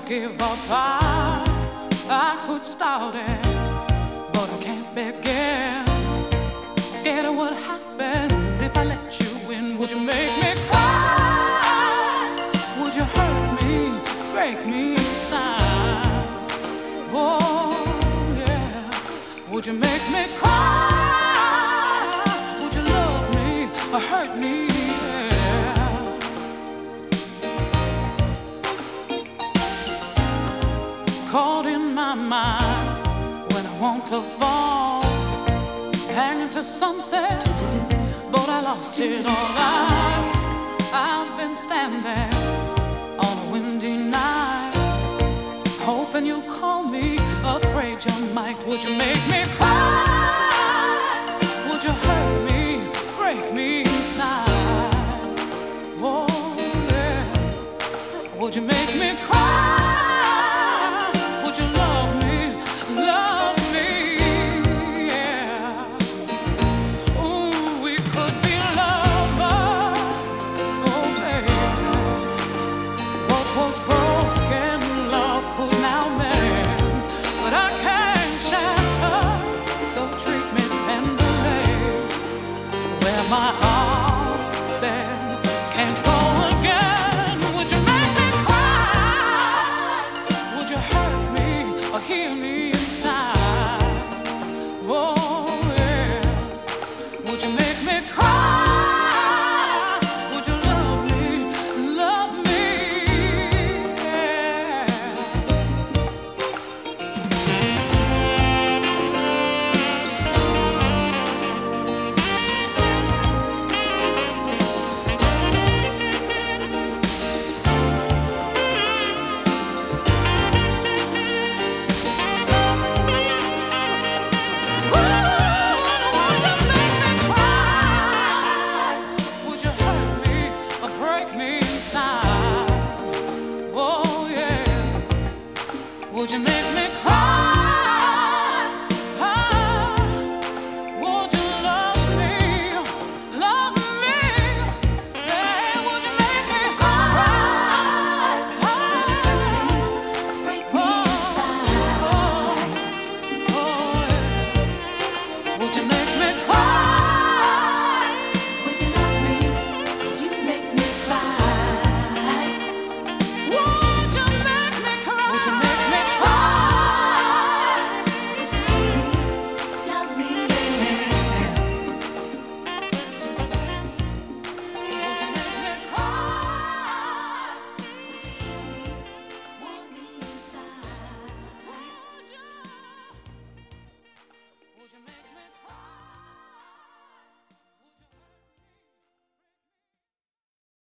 give up. I could start it, but I can't begin. Scared of what happens if I let you in. Would you make me cry? Would you hurt me, break me inside? Oh yeah. Would you make me cry? Would you love me or hurt me? Caught in my mind when I want to fall, hanging to something, but I lost it all. I've been standing on a windy night, hoping you'll call me, afraid you might. Would you make me cry? Would you hurt me, break me inside? Oh yeah. Would you make me cry? Broken love could now mend, but I can't shatter, so treat me tenderly. Where my heart's been can't go again. Would you make me cry? Would you hurt me or heal me inside? Oh yeah. Would you make me cry? Oh yeah. Would you make me